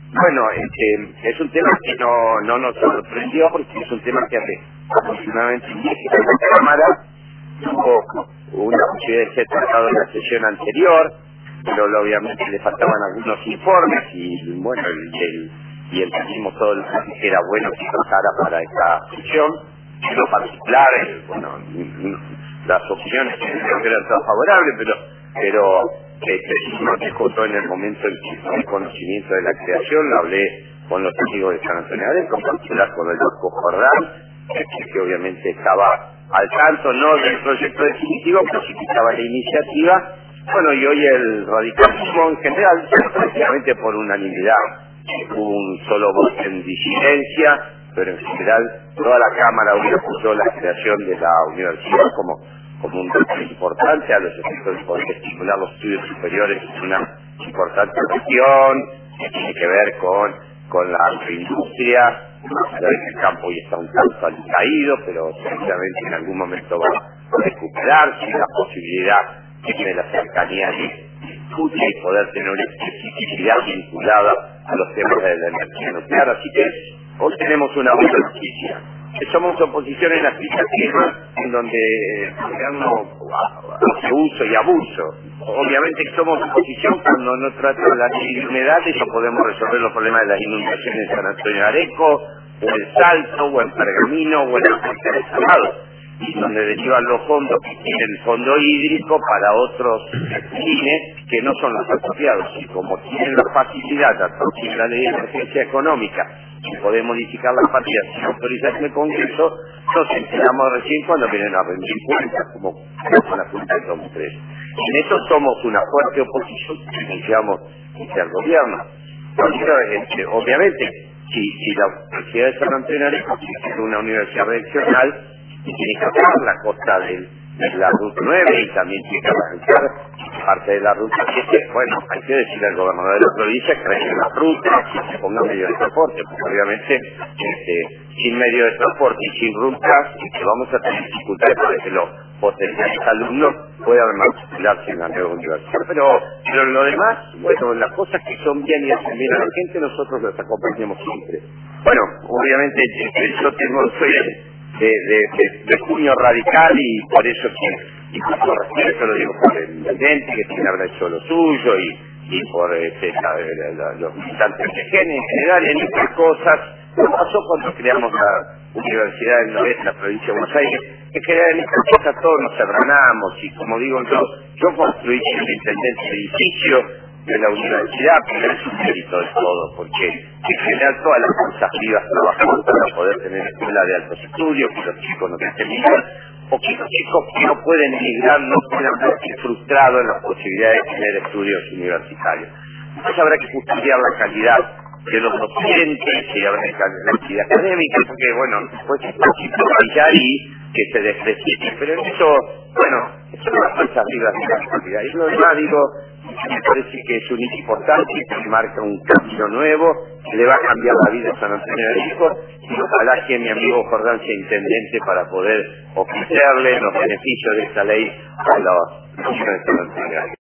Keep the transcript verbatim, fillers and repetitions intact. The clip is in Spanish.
Bueno, este, es un tema que no, no nos sorprendió porque es un tema que hace aproximadamente un mes que la Cámara tuvo una posibilidad de ser tratado en la sesión anterior, pero obviamente le faltaban algunos informes y bueno, y el, y entendimos todo lo que era bueno que pasara para esta sesión. En lo particular, eh, bueno, las opciones creo que eran todas favorables, pero pero este, no dejó todo en el momento en que tomé conocimiento de la creación, lo hablé con los amigos de San Antonio de Areco, en particular con el doctor Jordán, que, que obviamente estaba al tanto, no del proyecto definitivo, pero sí que estaba la iniciativa. Bueno, y hoy el radicalismo en general, prácticamente por unanimidad, hubo un solo voto en disidencia, pero en general toda la Cámara hoy apoyó la creación de la universidad como, como un reto importante a los efectos de poder estimular los estudios superiores. Es una importante cuestión que tiene que ver con, con la agroindustria. La vez que el campo ya está un tanto alicaído, pero seguramente en algún momento va a recuperarse, la posibilidad de la cercanía de escucha y poder tener una especificidad vinculada a los temas de la energía nuclear. Así que hoy tenemos una buena noticia. Somos oposición en aplicativa en donde el gobierno hace uso y abuso. Obviamente que somos oposición cuando no trata la humedad y no podemos resolver los problemas de las inundaciones en San Antonio de Areco, o en Salto, o en Pergamino, o en la Fuente de Salado, y donde derivan los fondos que tiene el fondo hídrico para otros fines que no son los apropiados. Y como tienen la facilidad a partir de la ley de emergencia económica y poder modificar las partidas sin autorización del Congreso, nos enteramos recién cuando vienen a rendir cuentas, como con la Junta de dos tres. En eso somos una fuerte oposición que iniciamos al gobierno. Entonces, este, obviamente, si, si la Universidad de San Antonio de Areco es una universidad regional, y tiene que hacer la costa del, de la ruta nueve y también tiene que arrancar parte de la ruta siete. Bueno, hay que decirle al gobernador de la provincia que arranque la ruta y se ponga medio de transporte, porque obviamente este, sin medio de transporte y sin rutas este, vamos a tener dificultades para que los potenciales alumnos puedan matricularse en la nueva universidad. Pero, pero lo demás, bueno, las cosas que son bien y hacen bien a la gente, nosotros las acompañamos siempre. Bueno, obviamente yo tengo, soy de, de, de, de junio radical y por eso que, y con todo respeto lo digo por el intendente que tiene habrá hecho lo suyo y, y por este, la, la, la, los militantes que tienen en general en estas cosas. Lo pasó cuando creamos la Universidad del Noreste, la provincia de Buenos Aires, que general en estas cosas todos nos serranamos y como digo yo, yo construí el intendente el edificio de la universidad, pero es un mérito de todo, porque en general todas las fuerzas vivas trabajamos para poder tener escuela de altos estudios, que los chicos no tienen que emigrar, o que los chicos que no pueden emigrar no puedan verse frustrados en las posibilidades de tener estudios universitarios. Entonces habrá que justificar la calidad de los docentes, y habrá que cambiar la actividad académica, porque bueno, después es fácil brillar y que se desprecie, pero en eso, bueno, eso son las fuerzas vivas de la calidad. Y lo demás digo, me parece que es un hito importante que marca un camino nuevo que le va a cambiar la vida a San Antonio de Areco y ojalá que mi amigo Jordán sea intendente para poder ofrecerle los beneficios de esta ley a los niños de San Antonio de Areco.